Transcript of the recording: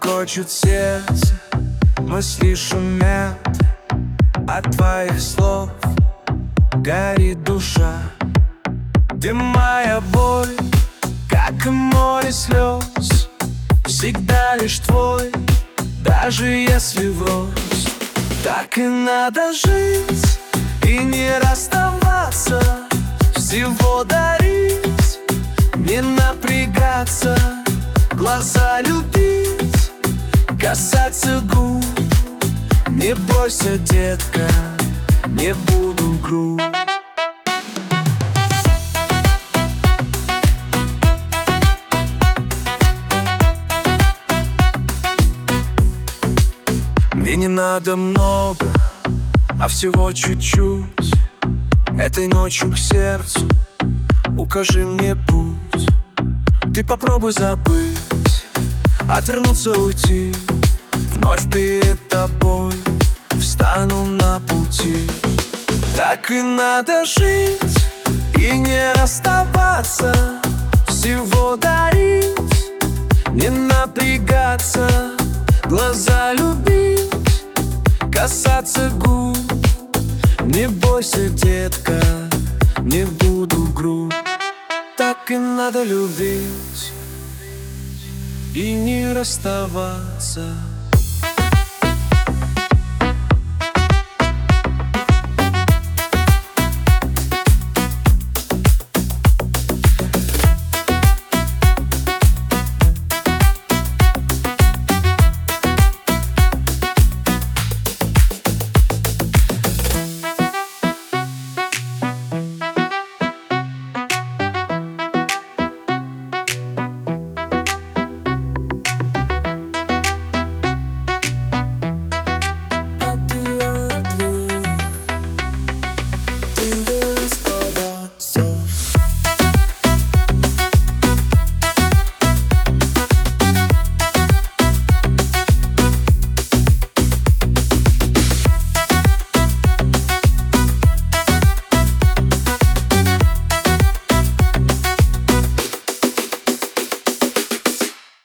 клокочут сердце, мысли шумят. От твоих слов горит душа. Ты моя боль, как и море слез, всегда лишь твой, даже если врозь. Так и надо жить и не расставаться, всего дарить, не напрягаться, глаза любить, касаться губ. Не бойся, детка, не буду груб. Мне не надо много, а всего чуть-чуть. Этой ночью к сердцу укажи мне путь. Ты попробуй забыть, отвернуться, уйти. Вновь перед тобой встану на пути. Так и надо жить и не расставаться, всего дарить, не напрягаться, глаза любить, касаться губ. Не бойся, детка, не буду груб. Так и надо любить и не расставаться.